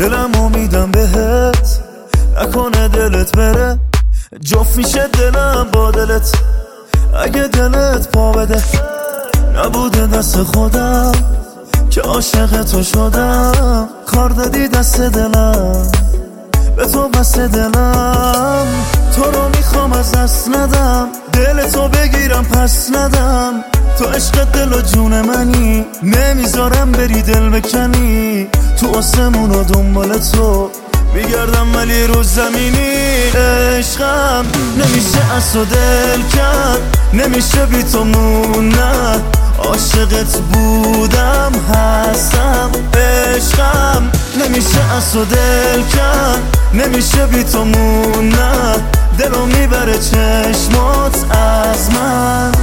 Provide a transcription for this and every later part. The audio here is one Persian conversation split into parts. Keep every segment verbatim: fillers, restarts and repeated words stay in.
دلمو میدم بهت، نکنه دلت بره. جفت میشه دلم با دلت، اگه دلت پا بده. نبوده دست خودم که عاشق تو شدم، کار دادی دست دلم، به تو بست دلم. تو رو میخوام از دست ندم، دل تو بگیرم پس ندم. تو عشق دل و جون منی، نمیذارم بری دل بکنی. تو آسمون و دنبال تو میگردم ولی رو زمینی. عشقم نمیشه از تو دل کرد، نمیشه بی تو موندن. عاشقت بودم هستم، عشقم نمیشه از تو دل کرد، نمیشه بی تو موندن. دلو میبره چشمات از من.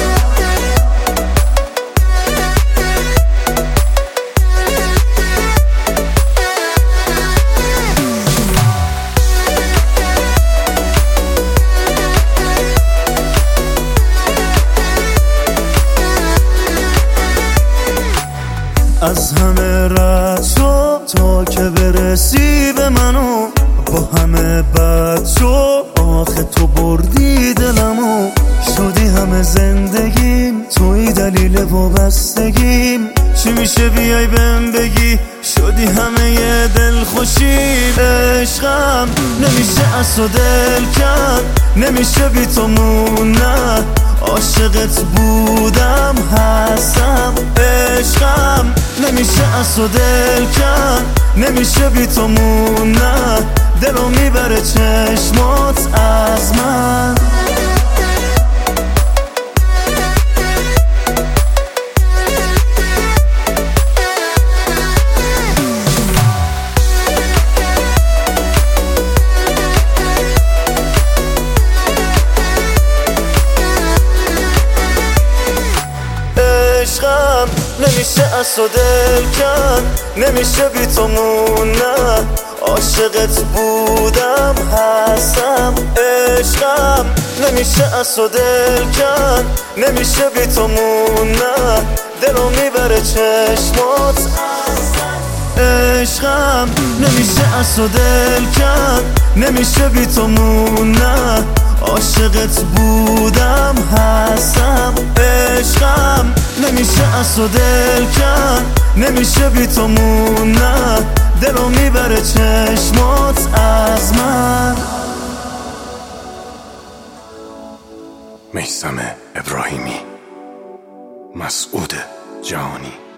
از همه رد شو تا که برسی به منو، با همه بد شو آخه تو بردی دلمو. شدی همه زندگیم، توی دلیل وابستگیم. چی میشه بیای بهم بگی، شدی همه یه دل خوشیم. عشقم نمیشه از تو دل کرد، نمیشه بی تو موندن. عاشقت بودم هستم، عشقم نمیشه از تو دل کرد، نمیشه بی تو موندن. دلو میبره چشمات از من. عشقم نمیشه از تو دل کرد، نمیشه بی تو موندن. عاشقت بودم هستم، عشقم نمیشه از تو دل کرد، نمیشه بی تو موندن. دلو میبره چشمات از من. عشقم نمیشه از تو دل کرد، نمیشه بی تو موندن. عاشقت بودم هستم، عشقم نمیشه از تو دل کرد، نمیشه بی تو موندن. دلو میبره چشمات از من. میثم ابراهیمی، مسعود جهانی.